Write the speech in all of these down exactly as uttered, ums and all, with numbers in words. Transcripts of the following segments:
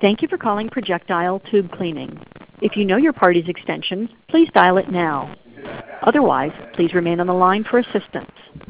Thank you for calling Projectile Tube Cleaning. If you know your party's extension, please dial it now. Otherwise, please remain on the line for assistance.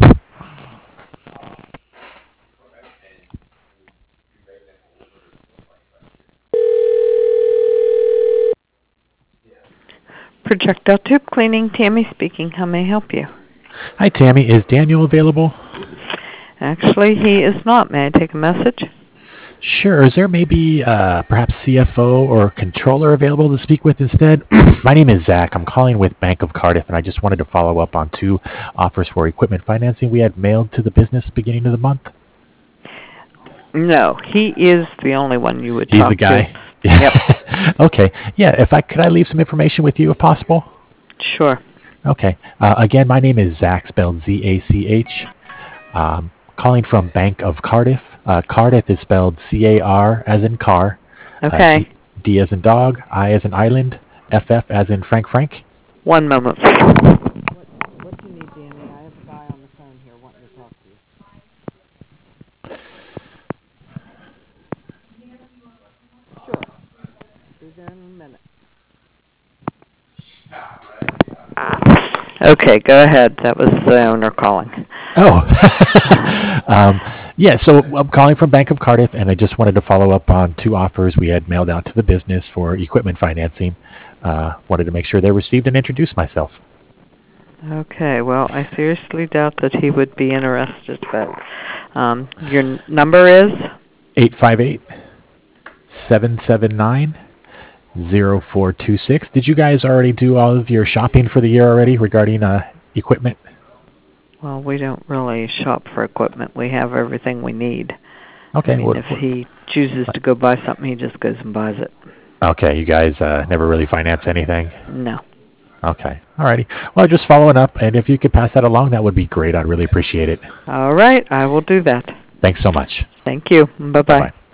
Projectile Tube Cleaning, Tammy speaking. How may I help you? Hi, Tammy. Is Daniel available? Actually, he is not. May I take a message? Sure. Is there maybe uh, perhaps C F O or controller available to speak with instead? My name is Zach. I'm calling with Bank of Cardiff, and I just wanted to follow up on two offers for equipment financing we had mailed to the business beginning of the month. No, he is the only one you would He's talk the guy. to. Yep. Okay. Yeah. If I could, I leave some information with you if possible. Sure. Okay. Uh, again, my name is Zach, spelled Z A C H. Um, calling from Bank of Cardiff. Uh, Cardiff is spelled C A R as in car. Okay. Uh, D, D as in dog, I as in island, F F as in Frank Frank. One moment. What, what do you need, Danny? I have a guy on the phone here wanting to talk to you. Sure. Be there in a minute. Okay, go ahead. That was the owner calling. Oh. um, yeah, so I'm calling from Bank of Cardiff, and I just wanted to follow up on two offers we had mailed out to the business for equipment financing. Uh, wanted to make sure they received and introduce myself. Okay, well, I seriously doubt that he would be interested, but um, your n- number is? eight five eight, seven seven nine, zero four two six. Did you guys already do all of your shopping for the year already regarding uh, equipment? Well, we don't really shop for equipment. We have everything we need. Okay. I mean, what, if he chooses to go buy something, he just goes and buys it. Okay, you guys uh, never really finance anything? No. Okay. Alrighty. Well, just following up, and if you could pass that along, that would be great. I'd really appreciate it. All right, I will do that. Thanks so much. Thank you. Bye-bye. Bye-bye.